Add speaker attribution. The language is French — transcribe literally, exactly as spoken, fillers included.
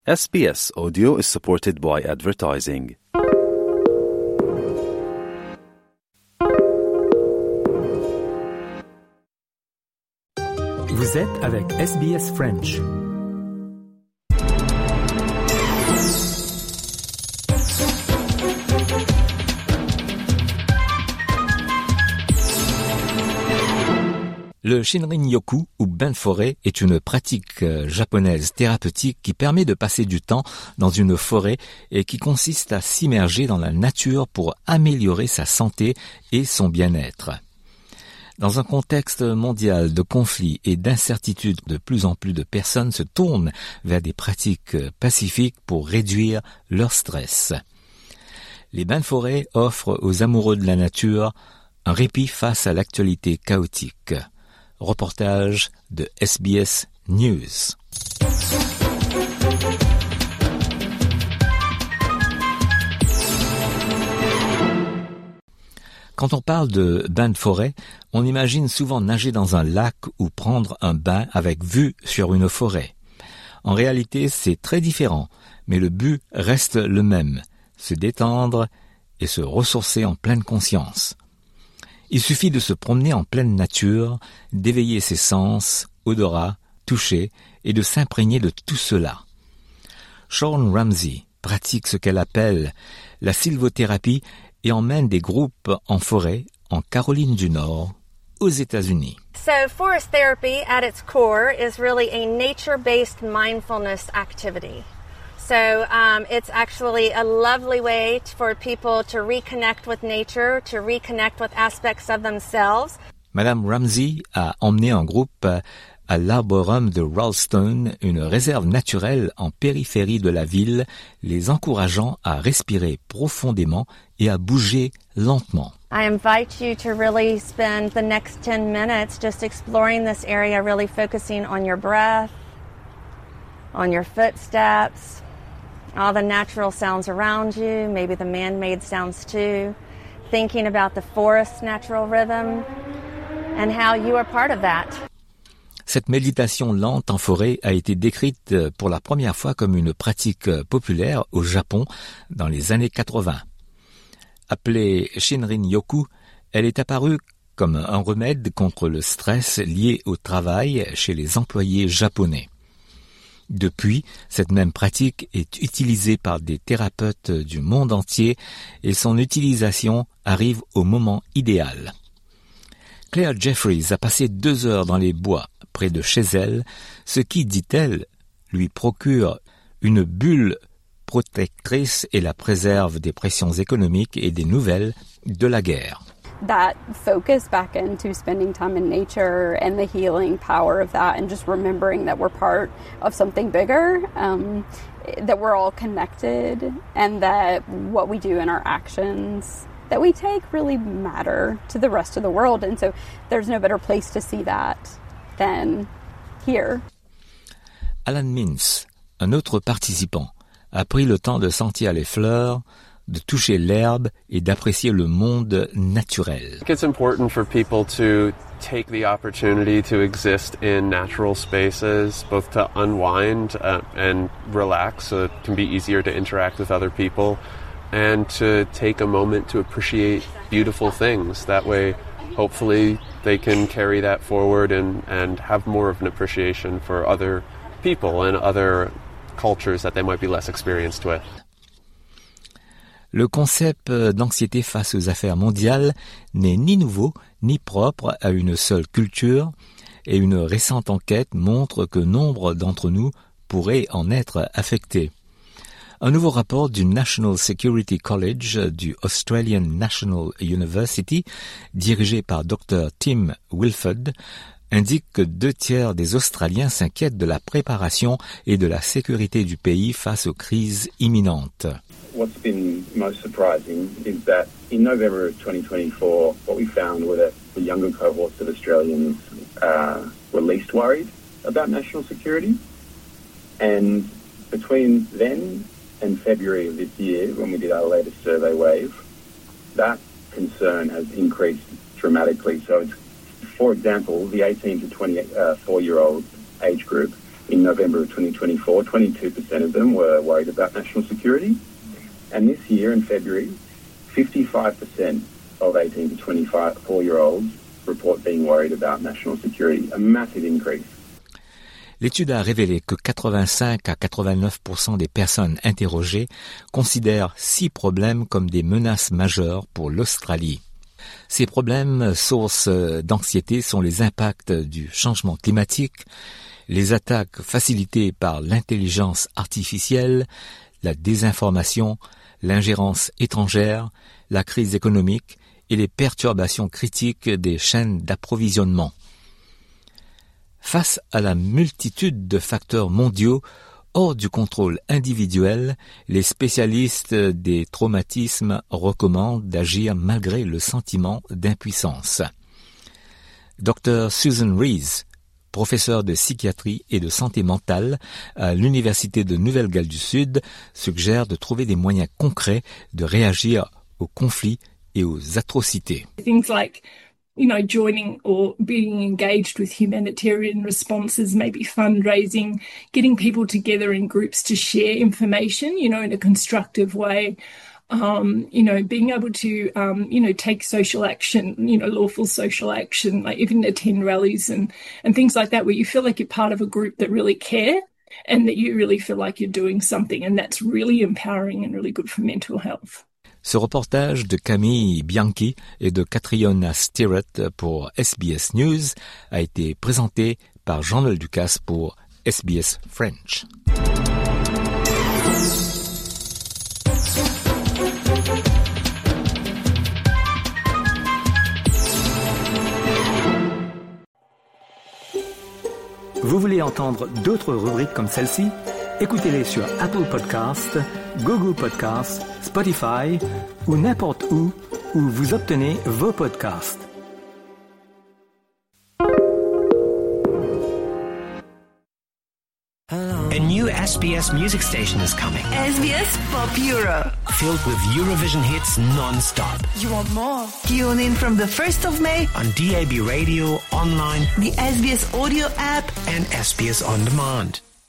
Speaker 1: S B S Audio is supported by advertising.
Speaker 2: Vous êtes avec S B S French. Le Shinrin-yoku ou bain de forêt est une pratique japonaise thérapeutique qui permet de passer du temps dans une forêt et qui consiste à s'immerger dans la nature pour améliorer sa santé et son bien-être. Dans un contexte mondial de conflits et d'incertitudes, de plus en plus de personnes se tournent vers des pratiques pacifiques pour réduire leur stress. Les bains de forêt offrent aux amoureux de la nature un répit face à l'actualité chaotique. Reportage de S B S News. Quand on parle de bain de forêt, on imagine souvent nager dans un lac ou prendre un bain avec vue sur une forêt. En réalité, c'est très différent, mais le but reste le même, se détendre et se ressourcer en pleine conscience. Il suffit de se promener en pleine nature, d'éveiller ses sens, odorat, toucher, et de s'imprégner de tout cela. Shawn Ramsey pratique ce qu'elle appelle la sylvothérapie et emmène des groupes en forêt en Caroline du Nord, aux États-Unis.
Speaker 3: So forest therapy at its core is really a nature-based mindfulness activity. So um, it's actually a lovely way for people to reconnect with nature, to reconnect with aspects of themselves.
Speaker 2: Madame Ramsey a emmené un groupe à l'Arboretum de Ralston, une réserve naturelle en périphérie de la ville, les encourageant à respirer profondément et à bouger lentement.
Speaker 3: I invite you to really spend the next ten minutes just exploring this area, really focusing on your breath, on your footsteps, all the natural sounds around you, maybe the man-made sounds too, thinking about the forest's natural rhythm and how you are part of that.
Speaker 2: Cette méditation lente en forêt a été décrite pour la première fois comme une pratique populaire au Japon dans les années quatre-vingts. Appelée Shinrin-yoku, elle est apparue comme un remède contre le stress lié au travail chez les employés japonais. Depuis, cette même pratique est utilisée par des thérapeutes du monde entier et son utilisation arrive au moment idéal. Claire Jeffries a passé deux heures dans les bois près de chez elle, ce qui, dit-elle, lui procure une bulle protectrice et la préserve des pressions économiques et des nouvelles de la guerre.
Speaker 4: That focus back into spending time in nature and the healing power of that and just remembering that we're part of something bigger, um, that we're all connected and that what we do in our actions that we take really matter to the rest of the world. And so there's no better place to see that than here.
Speaker 2: Alan Mintz, un autre participant, a pris le temps de sentir les fleurs, de toucher l'herbe et d'apprécier le monde naturel.
Speaker 5: It's important for people to take the opportunity to exist in natural spaces, both to unwind uh, and relax so it can be easier to interact with other people, and to take a moment to appreciate beautiful things. That way, hopefully, they can carry that forward and, and have more of an appreciation for other people and other cultures that they might be less experienced with.
Speaker 2: Le concept d'anxiété face aux affaires mondiales n'est ni nouveau ni propre à une seule culture et une récente enquête montre que nombre d'entre nous pourraient en être affectés. Un nouveau rapport du National Security College du Australian National University, dirigé par docteur Tim Wilford, indique que deux tiers des Australiens s'inquiètent de la préparation et de la sécurité du pays face aux crises imminentes.
Speaker 6: What's been most surprising is that in November of twenty twenty-four, what we found were that the younger cohorts of Australians uh, were least worried about national security. And between then and February of this year, when we did our latest survey wave, that concern has increased dramatically. So it's, for example, the eighteen to twenty-four-year-old age group in November of twenty twenty-four, twenty-two percent of them were worried about national security. And this year, in February, fifty-five percent of eighteen to twenty-four-year-olds report being worried about national security, a massive increase.
Speaker 2: L'étude a révélé que quatre-vingt-cinq à quatre-vingt-neuf pour cent des personnes interrogées considèrent six problèmes comme des menaces majeures pour l'Australie. Ces problèmes, sources d'anxiété, sont les impacts du changement climatique, les attaques facilitées par l'intelligence artificielle, la désinformation, l'ingérence étrangère, la crise économique et les perturbations critiques des chaînes d'approvisionnement. Face à la multitude de facteurs mondiaux hors du contrôle individuel, les spécialistes des traumatismes recommandent d'agir malgré le sentiment d'impuissance. Docteur Susan Rees, professeure de psychiatrie et de santé mentale à l'Université de Nouvelle-Galles du Sud, suggère de trouver des moyens concrets de réagir aux conflits et aux atrocités.
Speaker 7: Things like you know, joining or being engaged with humanitarian responses, maybe fundraising, getting people together in groups to share information, you know, in a constructive way, um, you know, being able to, um, you know, take social action, you know, lawful social action, like even attend rallies and, and things like that, where you feel like you're part of a group that really care and that you really feel like you're doing something. And that's really empowering and really good for mental health.
Speaker 2: Ce reportage de Camille Bianchi et de Catriona Stirrett pour S B S News a été présenté par Jean-Noël Ducasse pour S B S French. Vous voulez entendre d'autres rubriques comme celle-ci? Écoutez-les sur Apple Podcasts, Google Podcasts, Spotify ou n'importe où où vous obtenez vos podcasts.
Speaker 8: A new S B S music station is coming.
Speaker 9: S B S Pop Euro.
Speaker 8: Filled with Eurovision hits non-stop.
Speaker 9: You want more? Tune in from the first of May
Speaker 8: on D A B radio, online,
Speaker 9: the S B S audio app
Speaker 8: and S B S On Demand.